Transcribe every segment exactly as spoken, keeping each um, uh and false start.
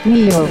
Neo.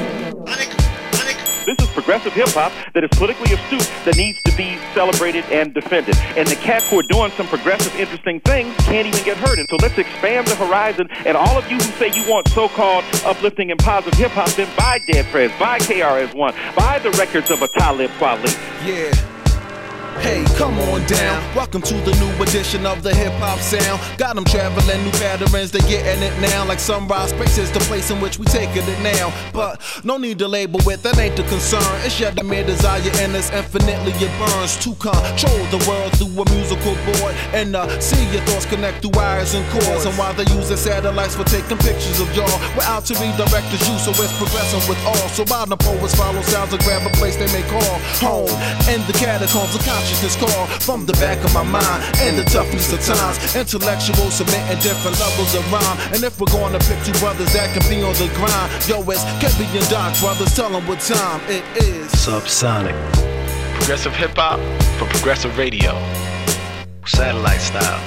This is progressive hip-hop that is politically astute, that needs to be celebrated and defended. And the cats who are doing some progressive, interesting things can't even get heard. And so let's expand the horizon. And all of you who say you want so-called uplifting and positive hip-hop, then buy Dead Prez, buy K R S One, buy the records of a Talib Kweli. Yeah. Hey, come on down. Welcome to the new edition of the hip-hop sound. Got them traveling new patterns, they getting it now. Like Sunrise Space is the place in which we taking it now. But no need to label it, that ain't the concern. It's yet the mere desire and it's infinitely it burns. To control the world through a musical board. And uh, see your thoughts connect through wires and cords. And while they using satellites for taking pictures of y'all, we're out to redirect the you, so it's progressing with all. So while the poets follow sounds and grab a place they may call home. And the catacombs of consciousness call from the back of my mind and the toughness of times. Intellectual submitting different levels of rhyme. And if we're gonna pick two brothers that can be on the grind, yo, it's Kevin and Doc brothers, tell them what time it is. Subsonic. Progressive hip hop for progressive radio. Satellite style.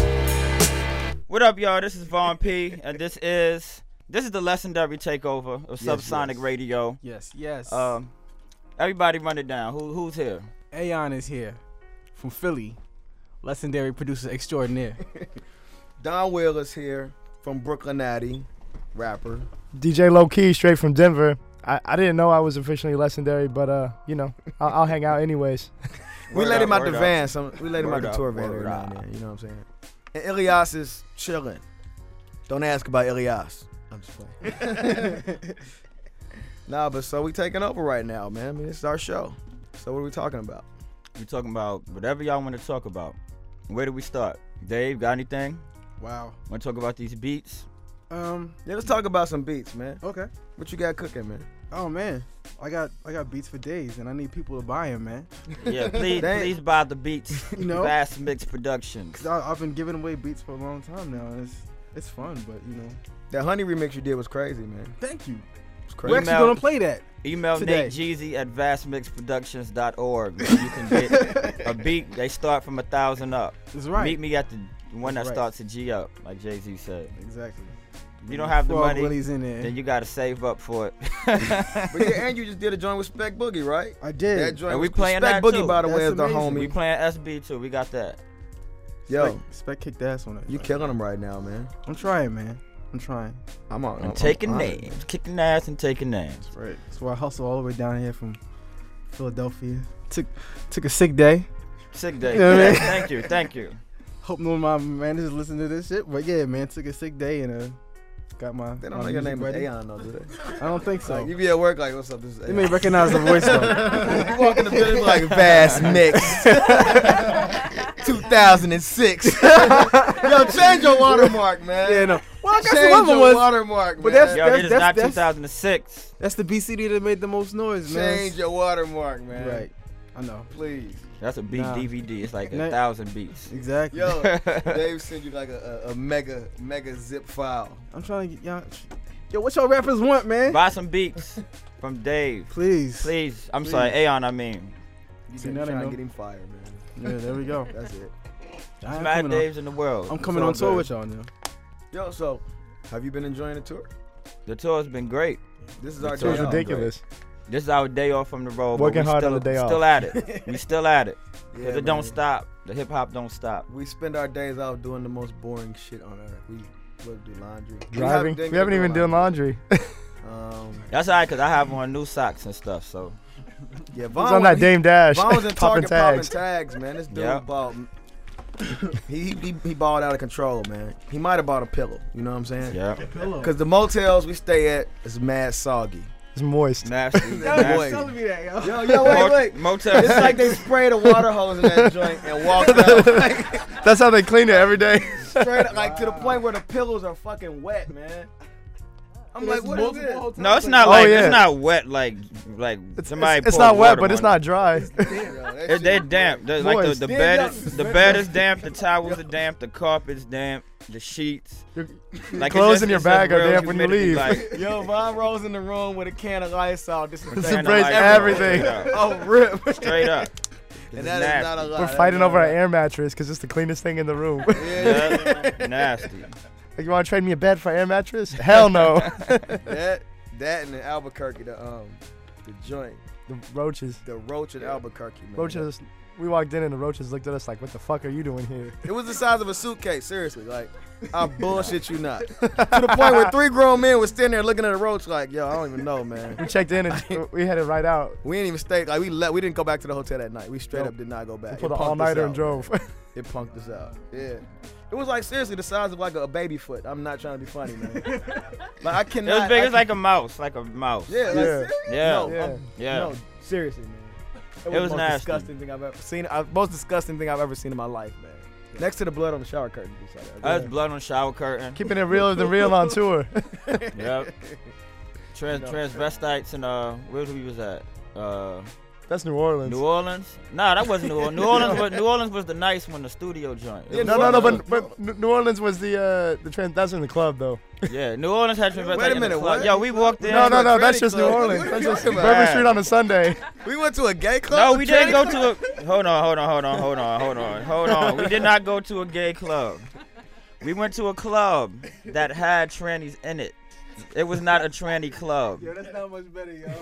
What up, y'all? This is Vaughn P, and this is this is the legendary takeover of yes, Subsonic yes. Radio. Yes, yes. Um, everybody, run it down. Who who's here? Aeon is here from Philly, legendary producer extraordinaire. Don Wheeler's here from Brooklyn Natty, rapper. D J Low Key, straight from Denver. I, I didn't know I was officially legendary, but uh, you know, I'll, I'll hang out anyways. we Word let up, him out the up. van. Some we let him Word out the up, tour van word every now up. and then. You know what I'm saying? And Ilyas is chilling. Don't ask about Ilyas. I'm just playing. Nah, but so we taking over right now, man. I mean, it's our show. So what are we talking about? We talking about whatever y'all want to talk about. Where do we start? Dave, got anything? Wow. Want to talk about these beats? Um. Yeah, let's talk about some beats, man. Okay. What you got cooking, man? Oh man, I got I got beats for days, and I need people to buy them, man. Yeah, please, Dang. please buy the beats. You know? Fast Mix Productions. Cause I, I've been giving away beats for a long time now, and it's it's fun, but you know. That Honey remix you did was crazy, man. Thank you. It's We're crazy. actually Email- gonna play that. Email Today. Nate Jeezy at vast mix productions dot org. You can get a beat. They start from a thousand up. That's right. Meet me at the one that That's right. starts a G up, like Jay-Z said. Exactly. If you don't have the Frog money, Willie's in there. then you gotta save up for it. But yeah, and you just did a joint with Spec Boogie, right? I did. That joint And we was- playing Spec that Boogie, too. by the way, That's is the amazing. We homie. playing S B too. We got that. Yo, Spec, Spec kicked ass on it. you killing him right now, man. I'm trying, man. I'm trying. I'm on. I'm I'm, taking I'm names, kicking ass and taking names. That's right. That's why I hustle all the way down here from Philadelphia. Took took a sick day. Sick day. You know what I mean? Thank you, thank you. Hope none of my managers listen to this shit. But yeah, man, took a sick day and uh got my. They don't my know your music name is ready. Aeon, though, do they? I don't think so. Like, you be at work like, what's up? This is They Aeon. may recognize the voice though. You walk in the building like Vast Mix, two thousand six. Yo, change your watermark, man. Yeah, no. Well, I got Change some other your ones. watermark, man. But that's- Yo, it is that's- not that's- two thousand six. That's the B C D that made the most noise, man. Change your watermark, man. Right. I know. Please. That's a beat Nah. D V D. It's like a Nah. thousand beats. Exactly. Yo, Dave sent you like a, a, a mega, mega zip file. I'm trying to get y'all. Yo, what y'all rappers want, man? Buy some beats from Dave. Please. Please. I'm Please. sorry, Aeon, I mean. You See, been now they trying to know. get him fired, man. Yeah, there we go. That's it. I am Mad coming on- Daves in the world. I'm coming It's on all tour good. with y'all now. Yo, so, have you been enjoying the tour? The tour's been great. This is The our tour's day off, ridiculous. This is our day off from the road. Working but we hard still, on the day still off. at it. We still at it. right? Because Yeah, it don't man. stop. The hip hop don't stop. We spend our days off doing the most boring shit on earth. We what, do laundry. Driving. We, We haven't even done laundry. Um, That's all right, because I have on new socks and stuff, so. yeah, He's Vaughn on that he- Dame Dash. Vaughn was in popping Target popping tags. tags, man. This dude Yeah. bought. he, he he balled out of control, man. He might have bought a pillow. You know what I'm saying? Yeah. Because the motels we stay at is mad soggy. It's moist. Nasty. Boy. nasty. me that, yo. Yo, yo, wait, Mo- wait. Motel It's like they six. sprayed a water hose in that joint and walked out like, That's how they clean it every day. straight up, like to the point where the pillows are fucking wet, man. I'm like, what is this? No, it's not Oh, like, yeah. it's not wet like, like It's, somebody it's, it's poured not wet, water but it's on not it. dry. Damn, yo, that It, shit they're is damp. They're like the, Moist. the Damn, bed yo. is the bed is damp, the towels are damp, the carpet's damp, the sheets. Like Clothes it's in just- your it's just bag are real damp when you humidity, leave. Like, Yo, Von rolls in the room with a can of Lysol. This Disinfectant. sprays like everything. Straight up. Oh, rip. Straight up. And It's that is nasty. not a lie. We're That's fighting not over a an lie. air mattress because it's the cleanest thing in the room. Yeah, Yeah. Nasty. Like, you want to trade me a bed for an air mattress? Hell no. that That and in Albuquerque, the um, the joint, The roaches. the Roach in Albuquerque, man. Roaches. We walked in and the roaches looked at us like, "What the fuck are you doing here?" It was the size of a suitcase, seriously. Like, I bullshit you not. To the point where three grown men was standing there looking at a roach like, yo, I don't even know, man. We checked in and we headed right out. We didn't even stay. Like, we let. We didn't go back to the hotel that night. We straight Nope. up did not go back. We It pulled an punked us all-nighter out, and drove. man. It punked us out. Yeah. It was like seriously the size of like a, a baby foot. I'm not trying to be funny, man. Like I It cannot. was big I as like a mouse, like a mouse. Yeah. Like, Yeah. seriously? Yeah. No, Yeah. I'm- Yeah. No, seriously, man. It was, It was the most nasty. disgusting thing I've ever seen. I, most disgusting thing I've ever seen in my life, man. Next to the blood on the shower curtain. That's blood on the shower curtain. Keeping it real than real on tour. Yep. Trans transvestites and uh, where we was at? Uh, That's New Orleans. New Orleans? Nah, that wasn't New Orleans. New Orleans was New Orleans was the nice one, the studio joint. It Yeah, was No, no, no, fun. but, but New Orleans was the uh, the trans. That's in the club though. Yeah, New Orleans had transvestites. Wait a in the minute, club. what? Yo, we walked in. No, no, no, that's Tranny just New club. Orleans. What are That's you just talking Bourbon about? Street on a Sunday. We went to a gay club. No, with we didn't Tranny? go to a. Hold on, hold on, hold on, hold on, hold on, hold on. We did not go to a gay club. We went to a club that had trannies in it. It was not a tranny club. Yo, that's not much better, yo.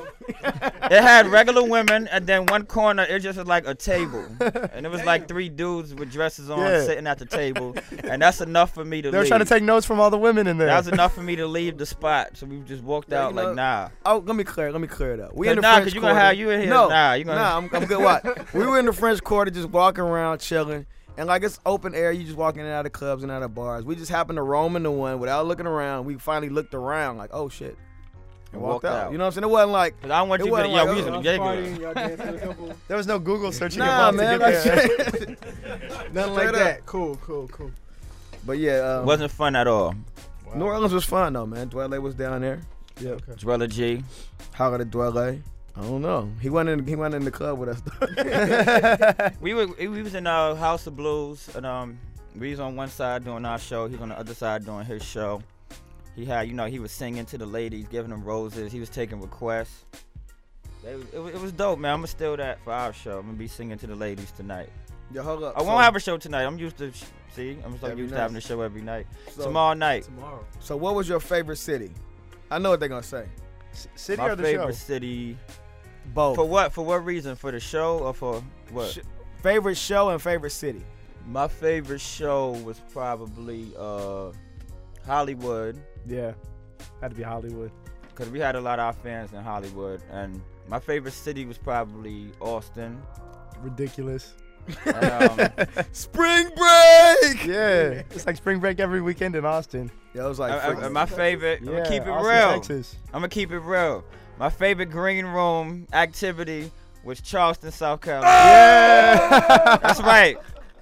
It had regular women, and then one corner it just was like a table, and it was like three dudes with dresses on Yeah. sitting at the table, and that's enough for me to They were leave. trying to take notes from all the women in there. That was enough for me to leave the spot, so we just walked Yeah, out you know- like nah. Oh, let me clear. Let me clear it up. We Cause in the nah, French cause you gonna Quarter. have you in here. No, nah, you gonna. nah, I'm, I'm good. What? We were in the French Quarter, just walking around, chilling, and like it's open air. You just walking in and out of clubs and out of bars. We just happened to roam into one without looking around. We finally looked around, like, oh shit, and walked, out. You know what I'm saying? It wasn't like. Cause I want It you to wasn't yo, like, we was oh, in the Y'all gay partying, club. y'all dancing a couple. There was no Google searching Nah, him up man. to get there. Like, Nothing like Straight up. that. Cool, cool, cool. but yeah, um, Wasn't fun at all. New Orleans was fun though, man. Dwelle was down there. Yeah, okay. Dwella G. How did Dwelle? I don't know. He went in. He went in the club with us. We were we was in uh, House of Blues, and um, we was on one side doing our show. He was on the other side doing his show. He had, you know, he was singing to the ladies, giving them roses. He was taking requests. They, it, was- it was dope, man. I'm gonna steal that for our show. I'm gonna be singing to the ladies tonight. Yo, hold up. I won't have a show tonight. I'm used to, see, I'm so Every used night. to having a show every night. So, Tomorrow night, Tomorrow. so what was your favorite city? I know what they're gonna say. C- City my or the favorite show? city. Both. For what? For what reason? For the show or for what? Sh- favorite show and favorite city. My favorite show was probably uh, Hollywood. Yeah, had to be Hollywood. Because we had a lot of our fans in Hollywood. And my favorite city was probably Austin. Ridiculous. And, um, Spring break. Yeah, it's like spring break every weekend in Austin. Yeah, it was like. I- I- freaking- my favorite, I'm Yeah, going to keep it Austin, real. Texas. I'm going to keep it real. My favorite green room activity was Charleston, South Carolina. Yeah. That's right.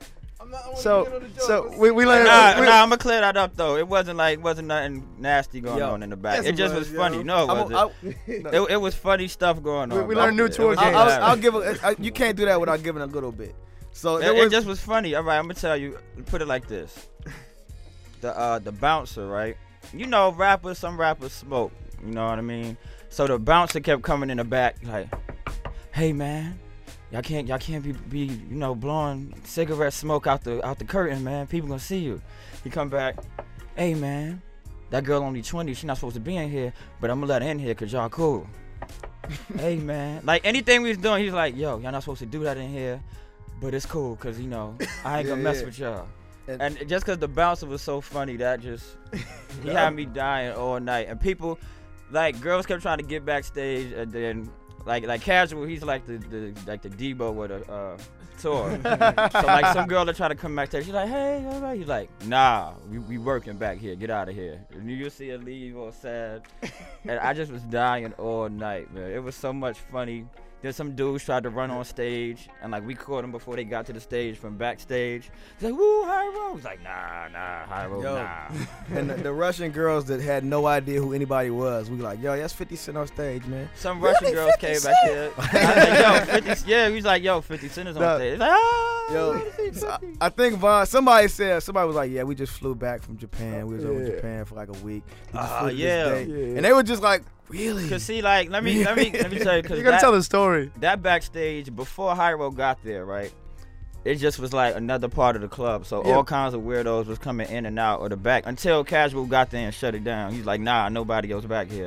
So, so we we learned. Nah, we, nah, I'm going to clear that up, though. It wasn't like, wasn't nothing nasty going Yo, on in the back. yes, It it just was, was yo. funny. No, it I'm wasn't. a- I- It, it was funny stuff going on. We- we bro. learned new It tour was games. I'll, I'll, hilarious. I'll give. A, I, you can't do that without giving a little bit. So It, there it was. just was funny. All right, I'm gonna tell you. Put it like this: the uh, the bouncer, right? You know, rappers. Some rappers smoke. You know what I mean? So the bouncer kept coming in the back, like, "Hey man, y'all can't y'all can't be, be you know blowing cigarette smoke out the out the curtain, man. People gonna see you." He come back, "Hey man, that girl only twenty. She not supposed to be in here, but I'm gonna let her in here cause y'all cool." Hey man, like anything we was doing, he was like, "Yo, y'all not supposed to do that in here, but it's cool, cause you know I ain't gonna Yeah, mess yeah. with y'all." And- And just cause the bouncer was so funny, that just he had me dying all night. And people, like girls, kept trying to get backstage, and then like like casual, he's like the, the like the Debo with a uh, tour. So like some girl that try to come backstage, she's like, "Hey, all right." He's like, "Nah, we we working back here. Get out of here." And you see her leave all sad. And I just was dying all night, man. It was so much funny. Then some dudes tried to run on stage, and like we caught them before they got to the stage from backstage. He's like, "Woo, Hyro!" He's like, "Nah, nah, Hyro, Yo. nah." and the, the Russian girls that had no idea who anybody was, we like, yo, that's fifty Cent on stage, man. Some Russian girls came back here. I was like, "Yo, fifty." Yeah, he was like, "Yo, fifty Cent is on No. stage." He's like, "Ah." Yo, so I, I think Von, somebody said, somebody was like, yeah, we just flew back from Japan. We was over in Yeah. Japan for like a week. We just Ah, flew to this yeah. day. Yeah. And they were just like, really? Cause see, like, let me let me let me tell you, cause You gotta that, tell the story. that backstage before Hyro got there, right? It just was like another part of the club. So Yeah. all kinds of weirdos was coming in and out of the back until Casual got there and shut it down. He's like, "Nah, nobody else back here."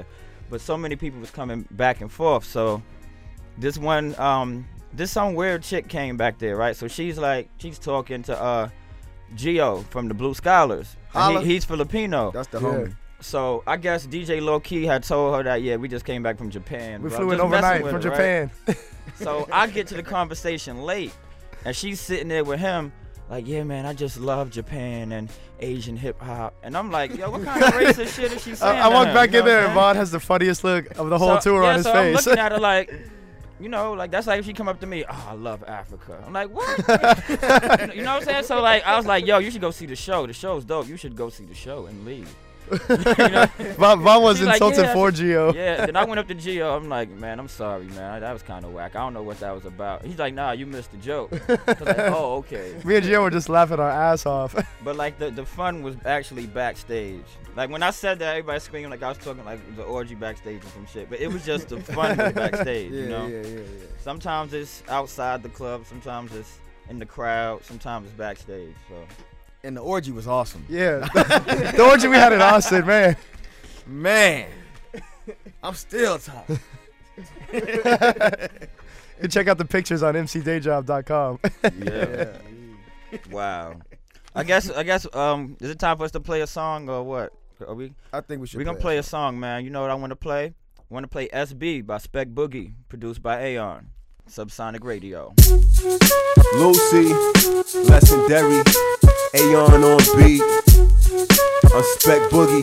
but so many people was coming back and forth. So this one, um, this some weird chick came back there, right? So she's like, she's talking to uh, Gio from the Blue Scholars. And he, he's Filipino. That's the Yeah. homie. So I guess D J Low Key had told her that, yeah, we just came back from Japan. We bro. flew in Just messing overnight with from her, Japan. right? So I get to the conversation late, and she's sitting there with him, like, yeah, man, I just love Japan and Asian hip hop. And I'm like, yo, what kind of racist shit is she saying? I, I to walked him? back You in know there, what and I'm Vaughn has the funniest look of the whole so, tour yeah, on his so face. I'm looking at her like, you know, like that's like if she come up to me, oh, I love Africa. I'm like, what? You know what I'm saying? So like, I was like, yo, you should go see the show. The show's dope. You should go see the show and leave. You know? Vaughn, Vaughn was She's like, insulted yeah, for Gio. Yeah, then I went up to Gio. I'm like, man, I'm sorry, man. That was kind of whack. I don't know what that was about. He's like, nah, you missed the joke. I was like, oh, okay. Me and Gio were just laughing our ass off. But like the, the fun was actually backstage. Like when I said that, everybody screamed like I was talking like the orgy backstage or some shit. But it was just the fun was backstage, Yeah, you know? yeah, yeah, yeah. Sometimes it's outside the club. Sometimes it's in the crowd. Sometimes it's backstage. So And the orgy was awesome. Yeah. The orgy we had in Austin, man. Man, I'm still tired. You can check out the pictures on m c day job dot com. yeah. Wow. I guess I guess um is it time for us to play a song or what? Are we I think we should. we gonna play a song, man. You know what I want to play? I want to play S B by Spec Boogie, produced by Aeon. Subsonic Radio. Lucy, legendary, Aeon on beat. I'm Spec Boogie.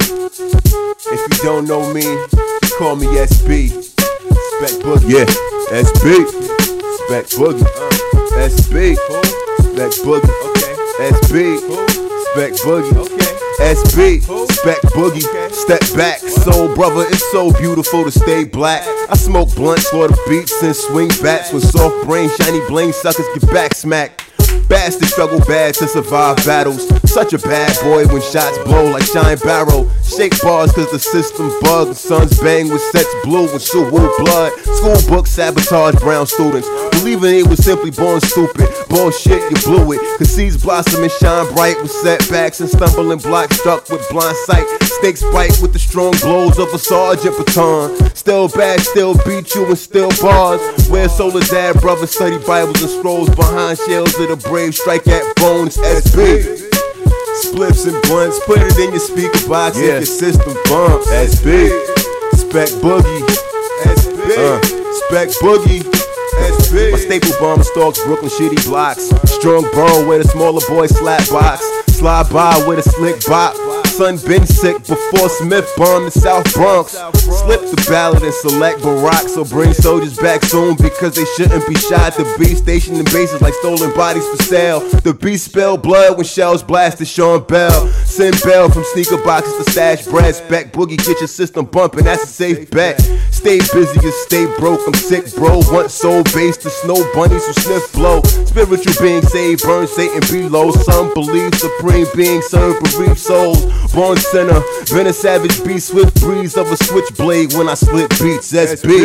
If you don't know me, just call me S B. Spec Boogie. Yeah, S B. Spec Boogie. Uh, S B. Spec Boogie. Okay. S B. Spec Boogie. Okay. S B. Spec Boogie. Okay. Step back, soul brother, it's so beautiful to stay black. I smoke blunts, slaughter beats, and swing bats with soft brain, shiny bling suckers get back smacked. Bastard struggle bad to survive battles. Such a bad boy when shots blow like Shine Barrow. Shake bars cause the system bugged. Sons bang with sets blue with Suwoo blood. School books sabotage brown students. Believing they was simply born stupid. Bullshit, you blew it. Cause seeds blossom and shine bright with setbacks and stumbling blocks struck with blind sight. Snakes bite with the strong blows of a sergeant baton. Still bad, still beat you and still bars. Where Soledad brothers study Bibles and scrolls behind shells of the brave strike at bones. S B. Spliffs and blunts, put it in your speaker box yeah. if your system bumps. S B. Spec Boogie. S B. Uh, Spec Boogie. S B. My staple bomber stalks Brooklyn shitty blocks. Strong burrow where the smaller boys slap box. Slide by with a slick bop. Son been sick before Smith bombed the South Bronx. Slip the ballot and select Barack. So bring soldiers back soon because they shouldn't be shot. The beast stationed in bases like stolen bodies for sale. The beast spilled blood when shells blasted Sean Bell. Send Bell from sneaker boxes to stash bread. Spec Boogie, get your system bumping, that's a safe bet. Stay busy and stay broke, I'm sick bro. Once soul based to snow bunnies who sniff blow. Spiritual being saved, burn Satan below. Some believe supreme being serve bereaved souls. Born sinner, been a savage beast, swift breeze of a switchblade when I split beats. S B.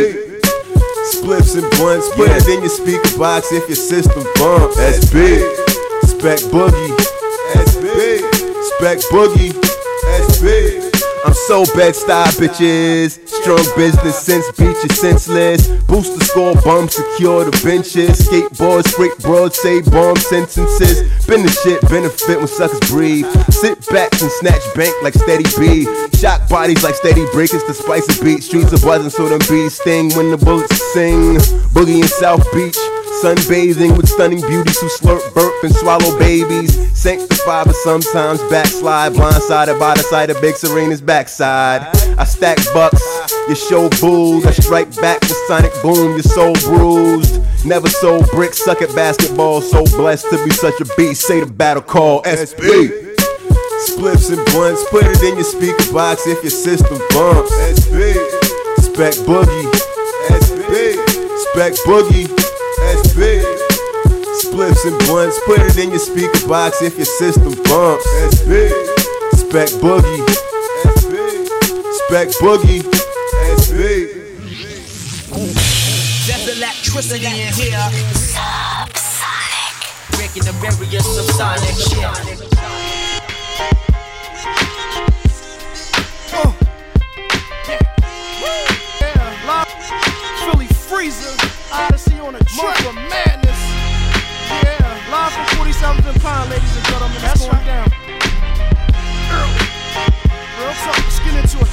Spliffs and blunts, put yeah. it in your speaker box if your system bumps. S B. Spec Boogie. S B. Spec Boogie. S B. I'm so bed-style, bitches. Strong business sense, beat you senseless. Boost the score, bum, secure the benches. Skateboard, scrape broad, say bomb sentences. Been the shit, benefit when suckers breathe. Sit back and snatch bank like Steady B. Shock bodies like Steady Breakers, the spice of beat. Streets are buzzing so them bees sting when the bullets sing. Boogie in South Beach. Sunbathing with stunning beauties who slurp, burp, and swallow babies. Sanctified but sometimes backslide. Blindsided by the sight of Big Serena's backside. I stack bucks, your show booed. I strike back with sonic boom, your soul bruised. Never sold bricks, suck at basketball. So blessed to be such a beast. Say the battle call, S B. Spliffs and blunts, put it in your speaker box if your system bumps. S B. Spec Boogie. S B. Spec Boogie. S B. Spliffs and blunts, put it in your speaker box if your system bumps. S B. Spec Boogie. S B. Spec Boogie. S B. There's electricity in here. Subsonic. Breaking the barriers of sonic shit. Uh. Yeah. Freezer, Odyssey on a month of madness. Yeah, live from forty-seventh and Pine, ladies and gentlemen. That's going down. Early. Real talk, let's get into it.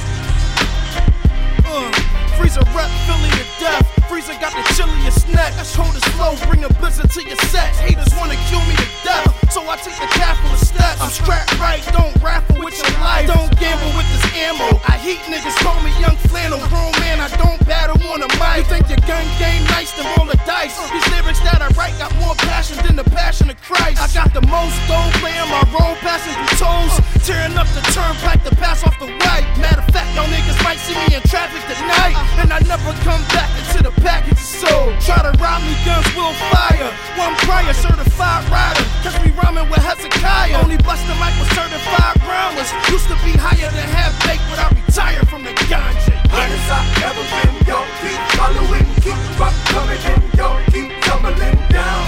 Uh, Freezer rep Philly to death. Freezer got the chilliest neck. Let's hold his flow, bring a blizzard to your set. Haters wanna kill me to death, so I take the careful steps. I'm strapped right, don't raffle with your life. Don't gamble with this ammo. I heat niggas, call me young flannel. Grown man, I don't battle on a mic. You think your gun game nice, then roll the dice. These lyrics that I write got more passion than the passion of Christ. I got the most dough, playing my role, passing through toes. Tearing up the turnpike to pass off the white. Matter of fact, y'all niggas might see me in traffic tonight, and I never come back into the package is sold. Try to rob me, guns will fire. One prior, certified rider. Catch me rhyming with Hezekiah. Only bust the mic with certified rhymers. Used to be higher than half baked, but I retired from the ganja. Highest I've ever been, yo, keep following, keep rock coming in, yo, keep tumbling down.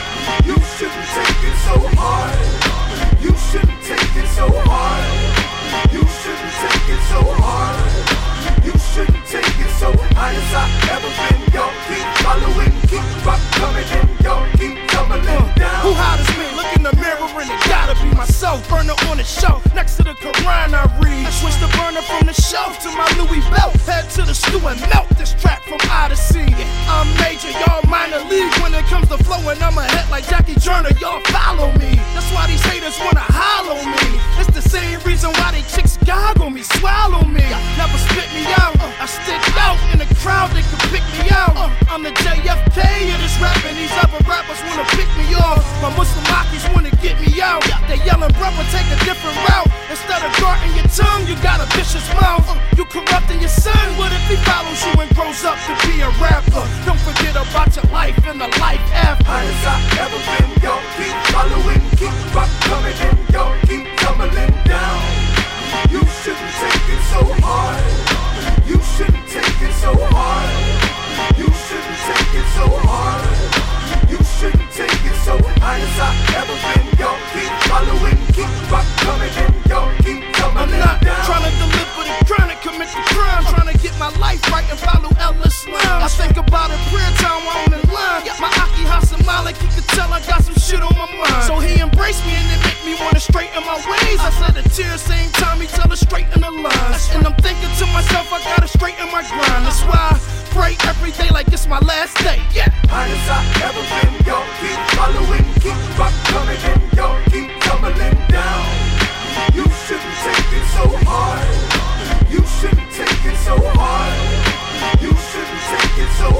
You shouldn't take it so hard. You shouldn't take it so hard. You shouldn't take it so hard. You shouldn't take it so high as I've ever been, yo, keep following, keep rock coming in, yo, keep tumbling down. Who hot as me? Look in the mirror and it gotta be myself. Burner on the shelf, next to the Quran I read. I switch the burner from the shelf to my Louis belt. Head to the stew and melt this track from Odyssey. I'm major, y'all minor league when it comes to flowing. I'm a hit like Jackie Turner, y'all follow me. That's why these haters wanna hollow me. It's the same reason why they chicks goggle me, swallow me. Never spit me out, I stick out in the crowd, they can pick me out. I'm the J F K of this rapping, these other rappers wanna pick me off. My Muslim Akis wanna get me out. They yelling, brother, take a different route. Instead of guarding your tongue, you got a vicious mouth. You corrupting your son, what if he follows you and grows up to be a rapper? Don't forget about your life and the life after. Highest I've ever been, yo, keep following, keep rock coming in, yo, keep tumbling down. You shouldn't take it so hard. You shouldn't take it so hard. You shouldn't take it so hard. You shouldn't take it so high as I've ever been, yo, keep following, keep rock coming in, yo, keep tumbling down. I'm not trying to deliver the chronic, commit the crime, trying to get my life right and follow El Islam. I think about it prayer time while I'm in line. My Aki Hassan Malik, he could tell I got some shit on my mind. So he embraced me and it make me wanna straighten my ways. I said a tear, same time he tell her straighten the lines. And I'm thinking to myself, I gotta straighten my grind. That's why I pray every day like it's my last day. Yeah. Highest I've ever been, yo, keep following, keep rock coming in, yo, keep tumbling down. You shouldn't take it so hard. You shouldn't take it so hard. You shouldn't take it so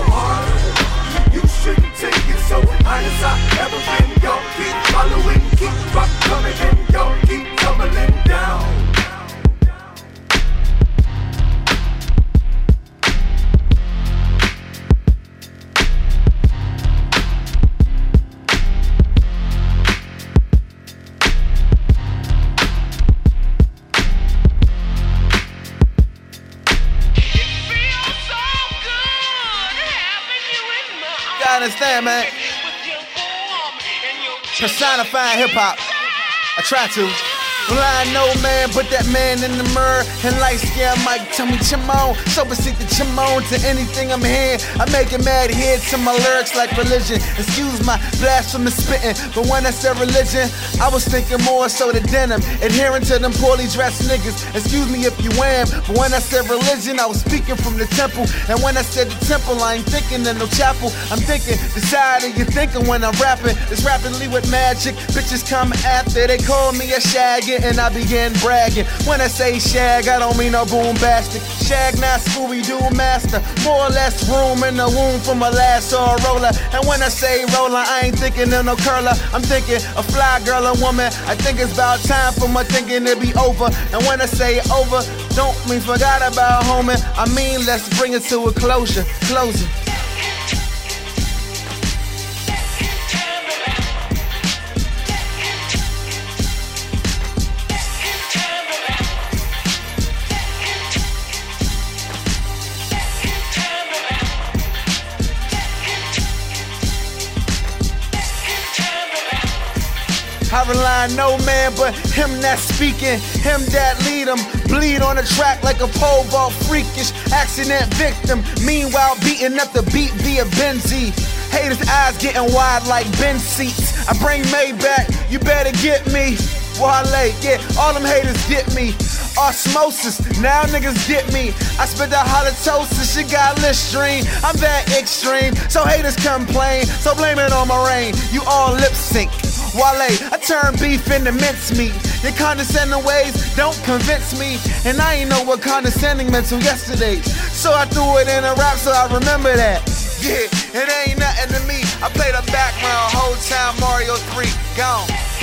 hard. You shouldn't take it so high as I've ever been, yo, keep following, keep rock coming in, yo, keep tumbling down. Understand, man. Personifying hip hop. I try to. Well, I know, man, but that man in the mirror and light skin might tell me, Chimon, so proceed to Chimon to anything I'm hearing. I make it mad here to my lyrics like religion. Excuse my blasphemous spitting, but when I said religion, I was thinking more so the denim, adhering to them poorly dressed niggas. Excuse me if you am, but when I said religion, I was speaking from the temple. And when I said the temple, I ain't thinking of no chapel. I'm thinking the side of you thinking when I'm rapping. It's rapidly with magic. Bitches come after, they call me a shaggy. And I began bragging. When I say shag, I don't mean no boombastic. Shag not Scooby-Doo master. More or less room in the womb for my last or a roller. And when I say roller, I ain't thinking of no curler. I'm thinking a fly girl or woman. I think it's about time for my thinking to be over. And when I say over, don't mean forgot about homie. I mean let's bring it to a closure. Closing. I Caroline, no man but him that's speaking, him that lead him. Bleed on the track like a pole vault, freakish accident victim. Meanwhile, beating up the beat via Benzie. Haters' eyes getting wide like Ben seats. I bring Maybach, you better get me. Wale, yeah, all them haters get me. Osmosis, now niggas get me. I spit that halitosis, she got Listerine. I'm that extreme, so haters complain. So blame it on my rain, you all lip sync. Wale, I turn beef into mincemeat. Your condescending ways don't convince me. And I ain't know what condescending meant till yesterday. So I threw it in a rap so I remember that. Yeah, it ain't nothing to me. I played the background whole time Mario three, gone.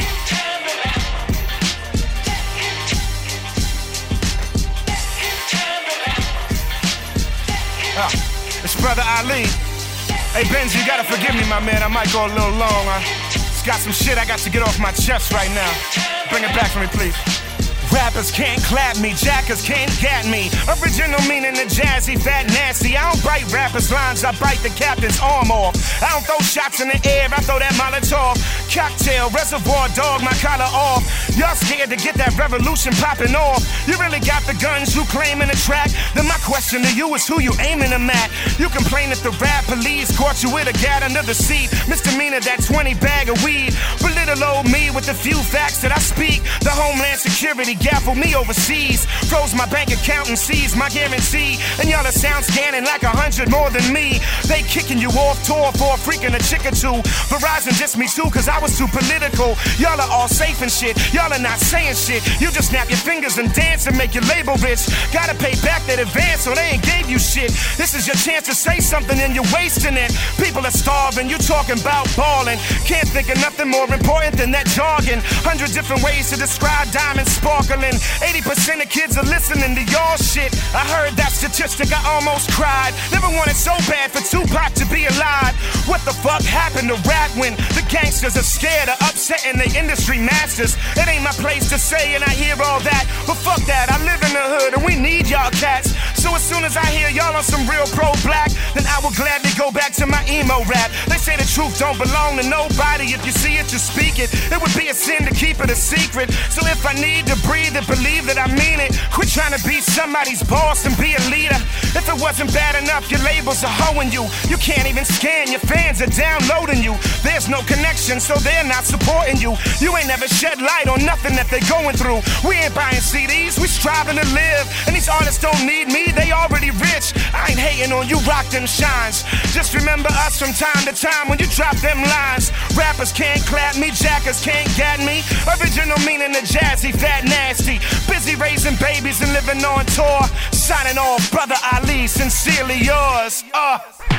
Uh, it's Brother Ali. Hey, Benz, you gotta forgive me, my man. I might go a little long. I just got some shit I got to get off my chest right now. Bring it back for me, please. Rappers can't clap me, jackers can't gat me. Original meaning the jazzy, fat, nasty. I don't bite rappers' lines, I bite the captain's arm off. I don't throw shots in the air, I throw that Molotov. Cocktail, reservoir dog, my collar off. Y'all scared to get that revolution popping off. You really got the guns you claim in the track? Then my question to you is who you aiming them at? You complain that the rap police caught you with a gat under the seat. Misdemeanor, that twenty bag of weed. Belittle old me with the few facts that I speak. The Homeland Security gaffle me overseas. Froze my bank account and seized my guarantee. And y'all are sound scanning like a hundred more than me. They kicking you off tour for a freak and a chick or two. Verizon dissed me too cause I was too political. Y'all are all safe and shit. Y'all are not saying shit. You just snap your fingers and dance and make your label rich. Gotta pay back that advance so they ain't gave you shit. This is your chance to say something and you're wasting it. People are starving, you talking about balling. Can't think of nothing more important than that jargon. Hundred different ways to describe diamonds sparkling. eighty percent of kids are listening to y'all shit. I heard that statistic, I almost cried. Never wanted so bad for Tupac to be alive. What the fuck happened to rap when the gangsters are scared of upsetting the industry masters? It ain't my place to say and I hear all that, but fuck that, I live in the hood and we need y'all cats. So as soon as I hear y'all on some real pro-black, then I will gladly go back to my emo rap. They say the truth don't belong to nobody. If you see it, you speak it. It would be a sin to keep it a secret. So if I need to breathe and believe that I mean it, quit trying to be somebody's boss and be a leader. If it wasn't bad enough, your labels are hoeing you. You can't even scan, your fans are downloading you. There's no connection, so they're not supporting you. You ain't never shed light on nothing that they're going through. We ain't buying C Ds, we striving to live. And these artists don't need me, they already rich. I ain't hating on you, rock them shines. Just remember us from time to time when you drop them lines. Rappers can't clap me, jackers can't gat me. Original meaning the jazzy, fat, nasty. Busy raising babies and living on tour. Signing off, Brother Ali, sincerely yours. Uh.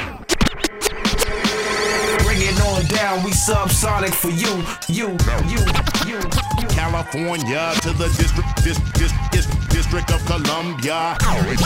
Bring it on down, we subsonic for you, you, you, you, you. California to the district, dis, dis, dis, District of Columbia.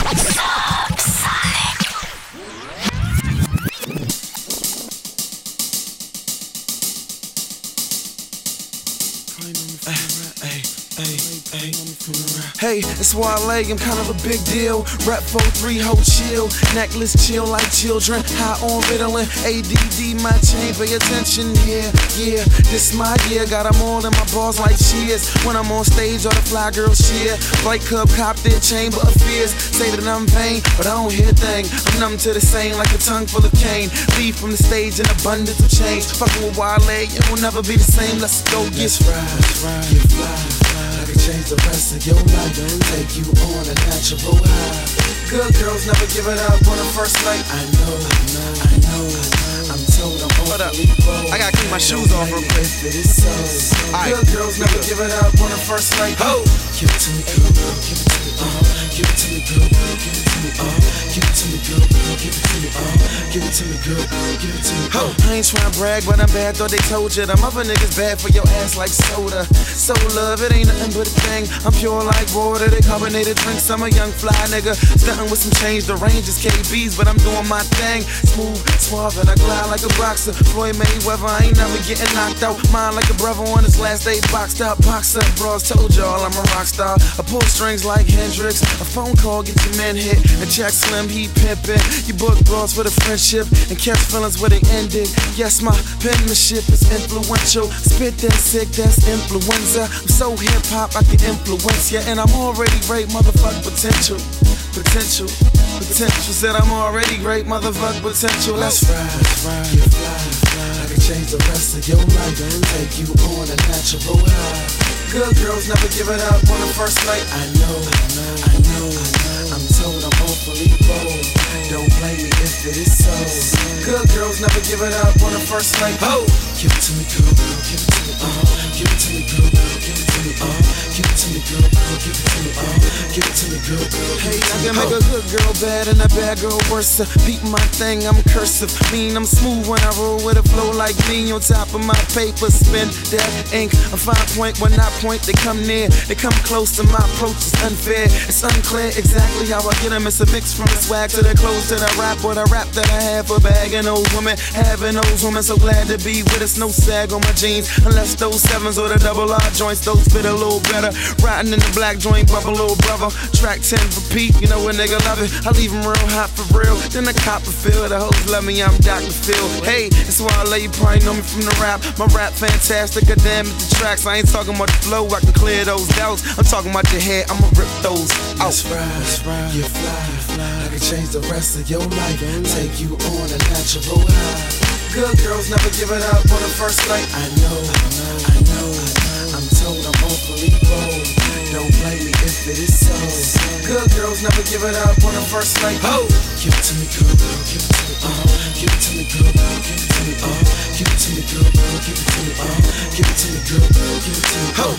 Hey, it's Wale, I'm kind of a big deal. Rep four three, ho chill. Necklace chill like children. High on Ritalin. A D D, my chain, pay attention. Yeah, yeah, this my year. Got them all in my balls like cheers. When I'm on stage, all the fly girls cheer. White Cub cop their chamber of fears. Say that I'm vain, but I don't hear a thing. I'm numb to the same like a tongue full of cane. Leave from the stage in abundance of change. Fucking with Wale, it will never be the same. Let's go get fried. Get fly. I can change the rest of your life. Take you on a natural high. Good girls never give it up on the first night. I know, I know, I know. I'm told I'm Hold up. I gotta keep my shoes off real quick. Right. Good girls never give it up on the first night. Oh. Give it to me, girl, girl, give it to me. Uh, give it to me, girl, girl, give it to me. Uh, give it to me, girl, girl, give it to me. Uh, give it to me, girl, girl, give it to me. Oh. I ain't trying to brag, but I'm bad. Thought they told you them other niggas bad for your ass like soda. So love, it ain't nothing but a thing. I'm pure like water. They carbonated drinks. I'm a young fly nigga. Stunting with some change. The range is K B's, but I'm doing my thing. Smooth, suave, and I glide like a boxer. Floyd Mayweather, I ain't never getting knocked out. Mine like a brother on his last day boxed out. Box up, bros, told y'all I'm a rock star. I pull strings like Hendrix. A phone call gets your man hit. A check slim, he pimpin'. You book bras for the friendship and catch feelings where they ended. Yes, my penmanship is influential. Spit that sick, that's influenza. I'm so hip hop, I can influence ya, and I'm already great, motherfuck potential. Potential, potential. Said I'm already great, motherfuck potential. Let's ride, ride, you fly, fly. I can change the rest of your life. Take you on a natural high. Good girls never give it up on the first night. I know, I know, I know, I know. I'm told I'm awfully bold. Don't blame me if it is so. Good girls never give it up on the first night. Oh, give it to me, girl, girl, give it to me, uh. Give it to me, girl, girl, give it to me, uh. Give it to me, girl, girl, give it to me, uh. Give it to me, girl, girl. Hey, I can make a good girl bad and a bad girl worse. Beat my thing, I'm cursive. Mean I'm smooth when I roll with a flow like me. On top of my paper, spin that ink. A fine point when I point, they come near. They come close to my approach is unfair. It's unclear exactly how I get them. It's a mix from the swag to the clothes to the rap or the rap that I have for bagging those women. Having those women so glad to be with us. No sag on my jeans unless those sevens or the double R joints. Those fit a little better. Riding in the black joint, bubble little brother. Track ten repeat, you know a nigga love it. I leave them real hot for real. Then the cop will feel. The hoes love me, I'm Doctor Phil. Hey, that's why I lay you probably know me from the rap. My rap fantastic, I damn at the tracks. I ain't talking about the flow, I can clear those doubts. I'm talking about your head, I'ma rip those out. Let's ride, let's ride, you fly, you fly. I can change the rest of your life. Take you on a natural high. Good girls never give it up on the first night. I know, I know, I know, I know. I'm told I'm awfully bold. Don't blame me if it is so. Good girls never give it up on the first night. Oh, give it to me, girl, girl, give it to me, uh. Give it to me, girl, girl, give it to me, uh. Give it to me, girl, girl, give it to me, uh. Give it to me, girl, girl, give it to me, oh.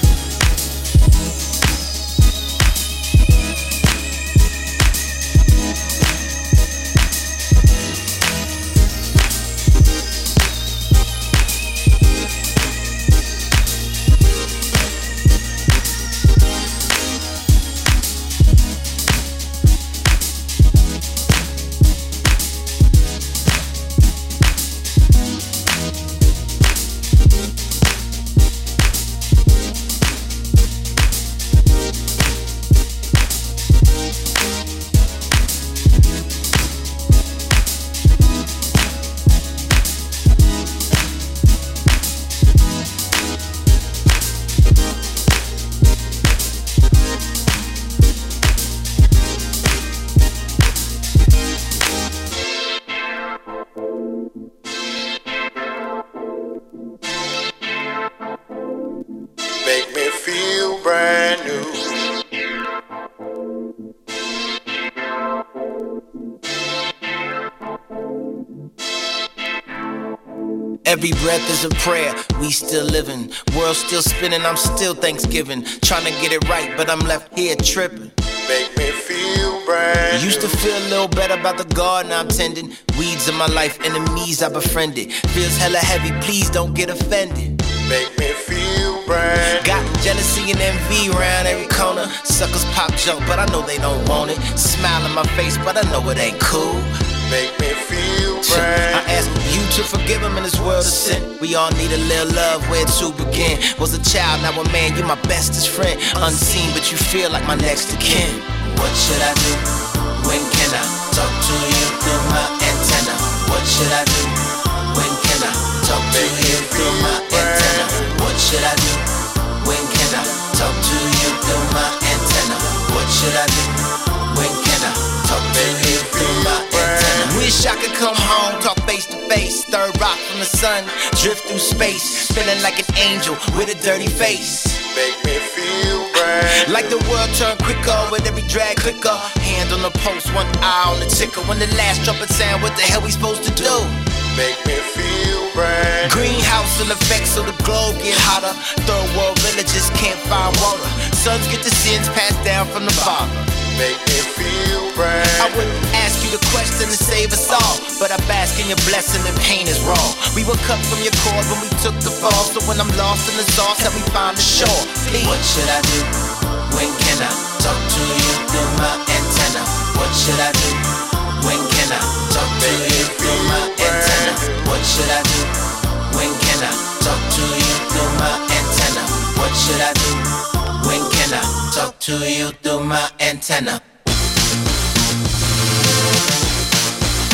Every breath is a prayer, we still living. World still spinning, I'm still Thanksgiving. Trying to get it right, but I'm left here tripping. Make me feel brand new. Used to feel a little better about the garden I'm tending. Weeds in my life, enemies I befriended. Feels hella heavy, please don't get offended. Make me feel brand new. Got jealousy and envy around every corner. Suckers pop junk, but I know they don't want it. Smile in my face, but I know it ain't cool. Make me feel brand I ask you to forgive him in this world of sin. We all need a little love, where to begin? Was a child, now a man, you're my bestest friend. Unseen, but you feel like my next of kin. What should I do? When can I talk to you through my antenna? What should I do? When can I talk to you through my antenna? What should I do? When can I talk to you through my antenna? What should I do? When can I talk to you through my antenna? Wish I could come home, talk face to face. Third rock from the sun, drift through space. Feeling like an angel with a dirty face. Make me feel brand like the world turned quicker with every drag clicker. Hand on the post, one eye on the ticker. When the last trumpet sound, what the hell we supposed to do? Make me feel brand Greenhouse in effect so the globe get hotter. Third world villages can't find water. Sons get the sins passed down from the father. Make me feel brand I wouldn't ask you the question to save us all, but I bask in your blessing and pain is wrong. We were cut from your cord when we took the fall. So when I'm lost in the sauce, help me find the shore. Please. What should I do? When can I talk to you through my antenna? What should I do? When can I talk to you through my antenna? What should I do? When can I talk to you through my antenna? What should I do? When can I talk to you through my antenna?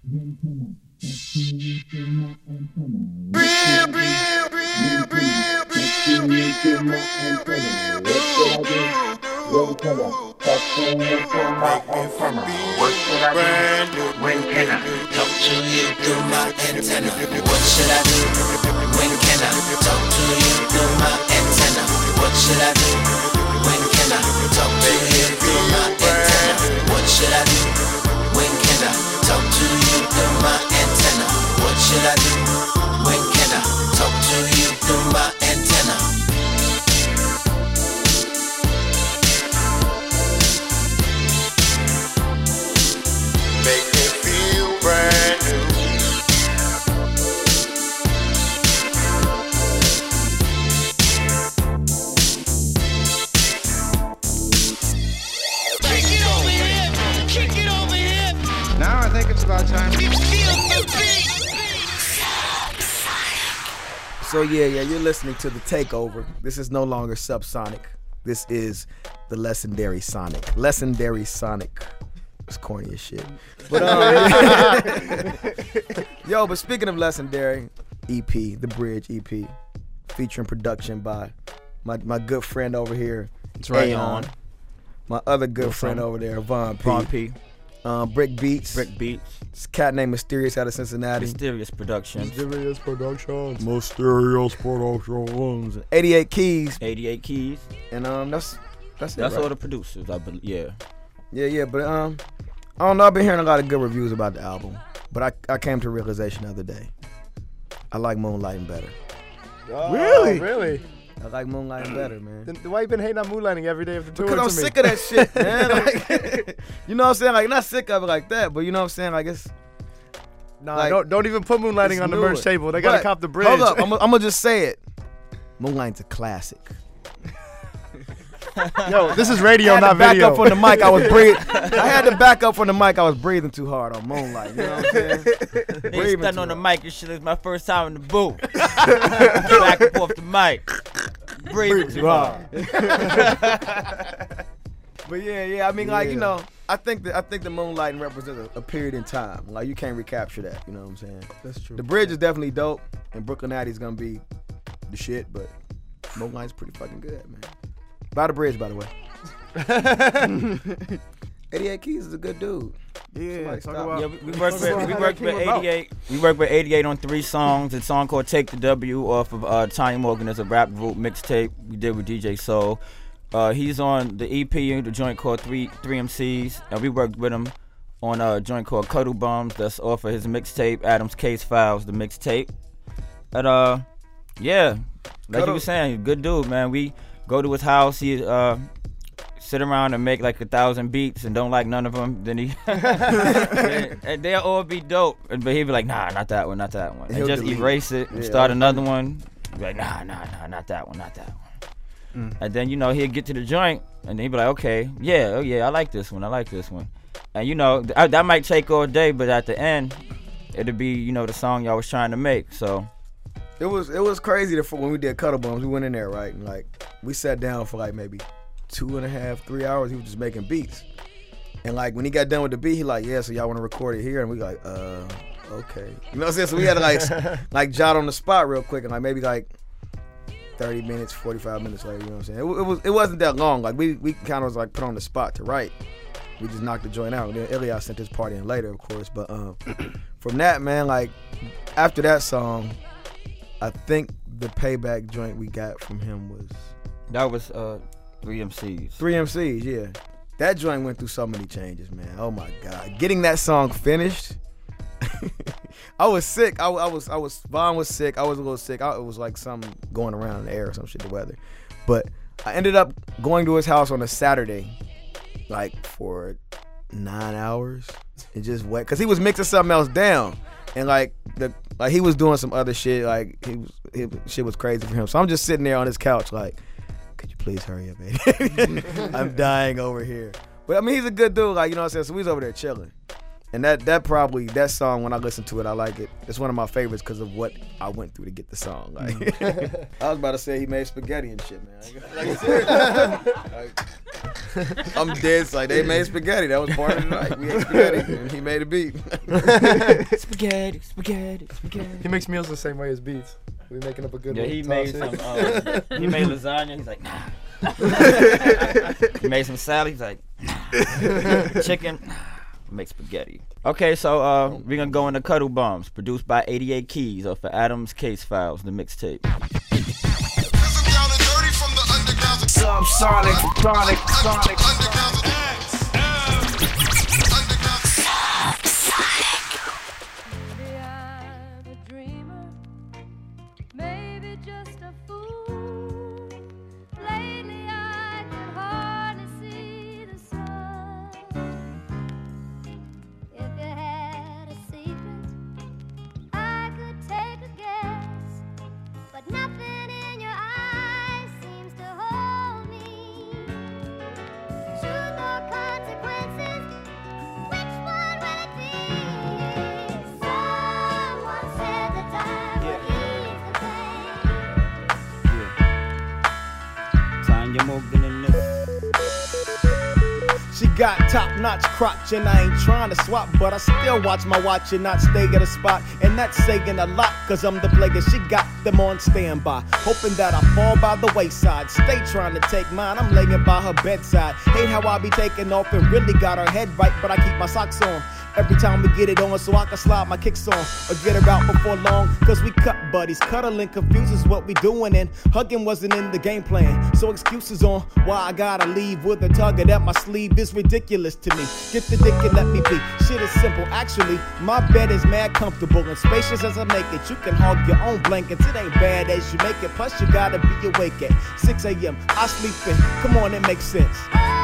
When can I talk to you through my antenna? What should I do? When can I talk to you through my antenna? What should I do? When can I talk to you through my antenna? What should I do? When can I talk to you through my antenna? What should I do? When can I talk to you through my antenna? Make me feel brand new. Kick it over here! Kick it over here! Now I think it's about time. Feel the beat! So yeah, yeah, you're listening to The Takeover. This is no longer Subsonic. This is the Legendary Sonic. Legendary Sonic. It's corny as shit. But uh, yo, but speaking of Legendary, E P, the Bridge E P, featuring production by my my good friend over here, That's right, Aeon. My other good Good friend friend. over there, Von P. Von P. Um, Brick Beats. Brick Beats. This cat named Mysterious out of Cincinnati. Mysterious Productions. Mysterious Productions. Mysterious Productions. eighty-eight Keys. eighty-eight Keys. And um, that's that's it, That's right? all the producers, I believe. Yeah. Yeah, yeah, but um, I don't know. I've been hearing a lot of good reviews about the album, but I I came to a realization the other day. I like Moonlighting better. Oh, really? Really? I like Moonlighting better, man. Then why you been hating on Moonlighting every day of the tour? Because I'm to me? sick of that shit, man. Like, you know what I'm saying? Like, not sick of it like that, but you know what I'm saying? Like, it's. Nah, like, don't don't even put Moonlighting it's on the newer. merch table. They gotta But, cop the bridge. Hold up, I'm gonna just say it. Moonlighting's a classic. Yo, this is radio, I had not to back video. up from the mic. I was breathing. I had to back up from the mic. I was breathing too hard on Moonlight. You know what I'm saying? They Breathing standing too on the hard. mic and shit. It's my first time in the booth. Back and forth the mic. Breathing too hard. But yeah, yeah. I mean, like you Yeah. know, I think that I think the Moonlighting represents a, a period in time. Like you can't recapture that. You know what I'm saying? That's true. The bridge is definitely dope, and Brooklyn Natty's gonna be the shit. But Moonlight's pretty fucking good, man. By the bridge, by the way. eighty-eight Keys is a good dude. Yeah, Somebody talk stop. about- Yeah, we, we worked with we how worked that with came about. eighty-eight. We worked with eighty-eight on three songs. A song called "Take the W" off of uh, Tanya Morgan as a rap group mixtape we did with D J Soul. Uh, he's on the E P, the joint called Three Three M Cs, and we worked with him on a joint called Cuddle Bums. That's off of his mixtape, Adam's Case Files, the mixtape. And uh, yeah, like Cuddle- you were saying, good dude, man. We go to his house. He uh. sit around and make like a thousand beats and don't like none of them, then he and, and they'll all be dope, but he'd be like, nah, not that one, not that one, and He'll just delete erase it. it and Yeah. start another one. Be like, nah, nah, nah, not that one, not that one. Mm. And then you know he'll get to the joint and he'd be like, okay, yeah, oh yeah, I like this one, I like this one, and you know th- that might take all day, but at the end, it'll be you know the song y'all was trying to make. So It was it was crazy to, when we did Cuddle Bums. We went in there, right, and like we sat down for like maybe two and a half, three hours. He was just making beats, and like when he got done with the beat, he like, yeah, so y'all want to record it here? And we like, uh, okay, you know what I'm saying? So we had to like s- like jot on the spot real quick, and like maybe like thirty minutes, forty-five minutes later, you know what I'm saying? It, wa- it was it wasn't that long. Like we we kind of was like put on the spot to write. We just knocked the joint out. And then Elias sent his party in later, of course. But um, from that, man, like after that song, I think the Payback joint we got from him was that was uh three M Cs. three M Cs, yeah. That joint went through so many changes, man. Oh my God, getting that song finished. I was sick. I, I was I was Vaughn was sick. I was a little sick. I, it was like something going around in the air or some shit, the weather. But I ended up going to his house on a Saturday, like for nine hours, and just wait, cause he was mixing something else down, and like the like he was doing some other shit. Like he was, he, shit was crazy for him. So I'm just sitting there on his couch, like, could you please hurry up, baby? I'm dying over here. But I mean, he's a good dude. Like you know what I'm saying. So we was over there chilling. And that that probably, that song, when I listen to it, I like it. It's one of my favorites because of what I went through to get the song. Like, I was about to say he made spaghetti and shit, man. Like, seriously. Like, I'm dead. Like, they made spaghetti. That was part of the night. We ate spaghetti and he made a beat. Spaghetti, spaghetti, spaghetti. He makes meals the same way as beats. We making up a good Yeah, one. he made some. Uh, he made lasagna. He's like, nah. He made some salad. He's like, nah. Chicken. Nah. Make spaghetti. Okay, so uh, we're gonna go into Cuddle Bombs, produced by eighty-eight Keys off of Adam's Case Files, the mixtape. Subsonic, sonic, sonic, sonic. She got top-notch crotch and I ain't trying to swap, but I still watch my watch and not stay at a spot. And that's saying a lot, cause I'm the player. She got them on standby, hoping that I fall by the wayside. Stay trying to take mine, I'm laying by her bedside. Hate how I be taking off and really got her head right, but I keep my socks on every time we get it on, so I can slide my kicks on or get her out before long, cause we cut buddies. Cuddling confuses what we doing, and hugging wasn't in the game plan. So excuses on why I gotta leave with a target at my sleeve is ridiculous to me. Get the dick and let me be. Shit is simple, actually. My bed is mad comfortable and spacious as I make it. You can hog your own blankets, it ain't bad as you make it. Plus you gotta be awake at six a.m. I sleep in. Come on, it makes sense.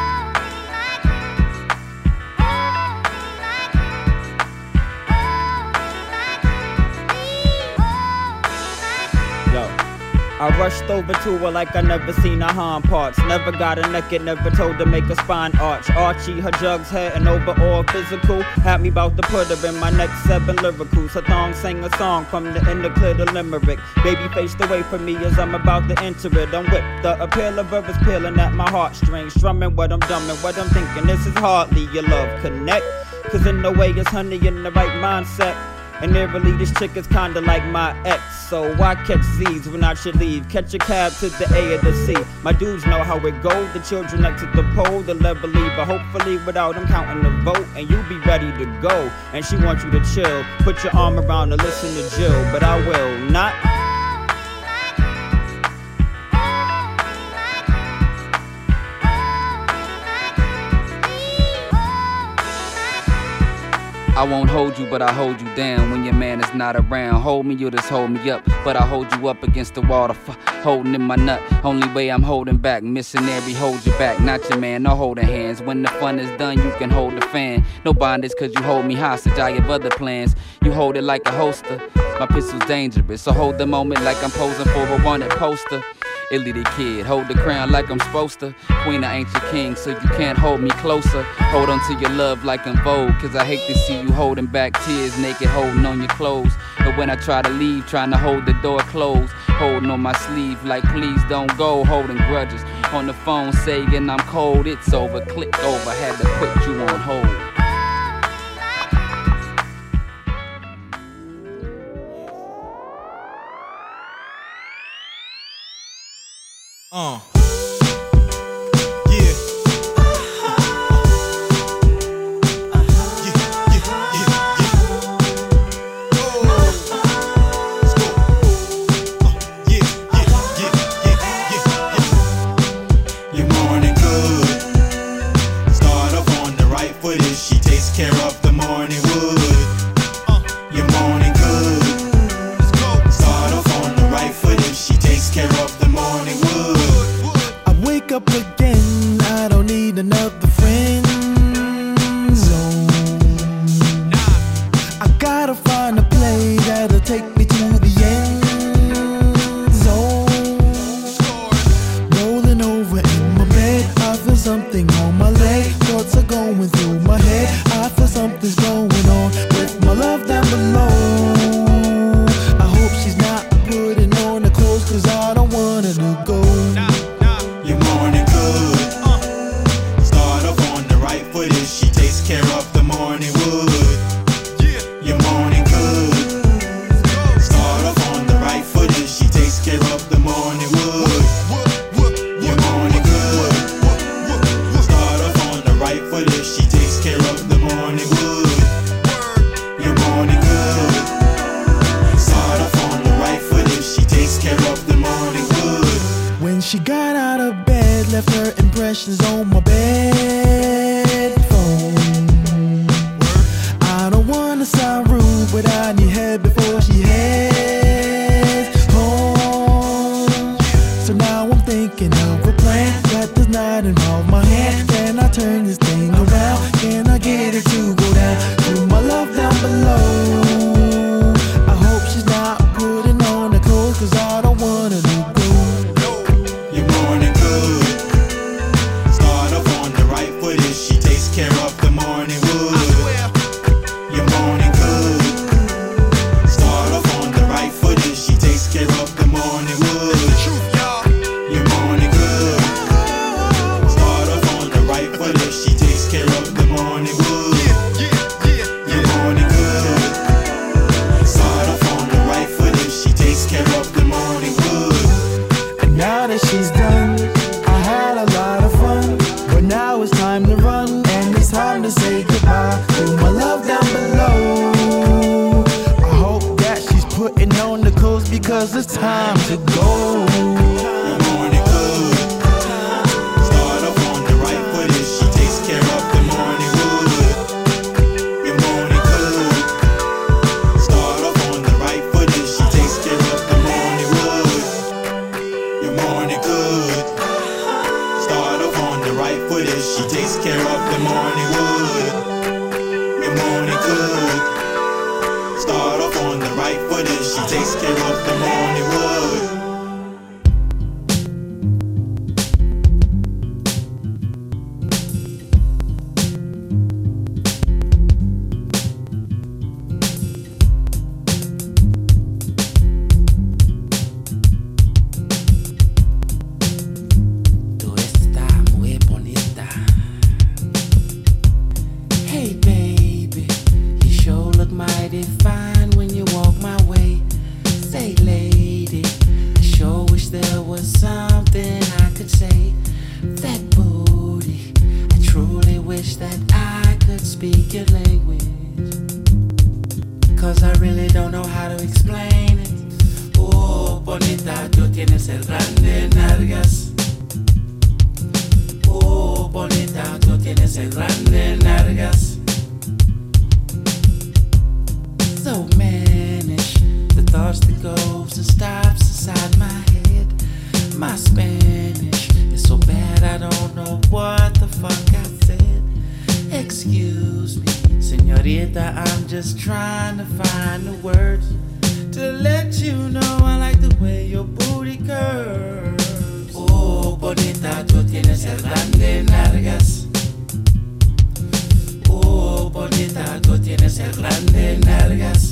I rushed over to her like I never seen her hind parts. Never got her naked, never told her make a spine arch. Archie, her jugs hurting over all physical. Had me bout to put her in my next seven lyricals. Her thong sang a song from the end of clear to limerick. Baby faced away from me as I'm about to enter it. I'm whipped, the appeal of her is peeling at my heartstrings. Strumming what I'm dumbing, what I'm thinking. This is hardly your love connect. Cause in no way is honey in the right mindset. And eerily, this chick is kinda like my ex. So why catch Z's when I should leave? Catch a cab to the A or the C. My dudes know how it goes. The children next to the pole, the level lever. Hopefully without them counting the vote. And you be ready to go. And she wants you to chill. Put your arm around her, listen to Jill. But I will not. I won't hold you, but I hold you down when your man is not around. Hold me, you just hold me up, but I hold you up against the wall. The f- holding in my nut, only way I'm holding back. Missionary, hold you back, not your man, no holding hands. When the fun is done, you can hold the fan. No bondage, cause you hold me hostage, I have other plans. You hold it like a holster, my pistol's dangerous. So hold the moment like I'm posing for a wanted poster. Illy the kid, hold the crown like I'm supposed to. Queen, I ain't your king, so you can't hold me closer. Hold on to your love like I'm Vogue, cause I hate to see you holding back tears, naked holding on your clothes. But when I try to leave, trying to hold the door closed, holding on my sleeve like please don't go, holding grudges. On the phone saying I'm cold, it's over, clicked over, had to put you on hold. Uh. Yeah. Your morning good. Start off on the right foot if she takes care of the morning wood. Your morning good. Start off on the right foot if she takes care of the morning wood. Wake up again, I don't need another friend zone. I gotta find a play that'll take me to the end zone. Rolling over in my bed, I feel something on my leg. Thoughts are going through my head, I feel something's going on with my love down below. I hope she's not putting on the clothes, cause I don't want her to go. Your morning good. Start off on the right foot if she takes care of the morning wood. Your morning good. Start off on the right foot if she takes care of the morning wood. Your morning good. Start off on the right foot if she takes care of the morning wood. Your morning good. Start off on the right foot if she takes care of the morning wood. When she got out of bed, left her impressions on my bed phone. I don't wanna sound rude, but I need head before she heads home. So now I'm thinking of a plan that does not involve my hand. Can I turn this thing around? Can I get it to go down to my love down below? I hope she's not putting on the clothes, cause I don't want her to go. Your morning good. Start off on the right foot if she takes care of the morning wood. Your morning good. Start off on the right foot if she takes care of the morning wood. Your morning good. Start off on the right foot if she takes care of the morning wood. Your morning good. Start off on the right foot if she takes care of the morning wood. And now that she's done, I had a lot of fun. But now it's time to run, and it's time to say goodbye to my love down below. I hope that she's putting on the clothes, because it's time to go. Your morning good. Start off on the right foot if she takes care of the morning wood. Your morning good. Start off on the right foot if she takes care of the morning wood. Your morning good. Start off on the right foot if she takes care of the morning wood. Your morning good. Start off on the right foot if she takes care of the morning wood. Tú estás muy bonita. Hey baby, you sure look mighty fine when you walk my way. Say lady, I sure wish there was something I could say. That booty, I truly wish that I could speak your language. Cause I really don't know how to explain it. Oh, bonita, tú tienes el grande nalgas. Oh, bonita, tú tienes el grande nalgas. So mannish, the thoughts that goes and stops inside my head. My Spanish is so bad I don't know what the fuck I said. Excuse me, señorita, I'm just trying to find the words to let you know I like the way your booty curves. Oh, bonita, tú tienes el grande nalgas. Oh, bonita, tú tienes el grande nalgas.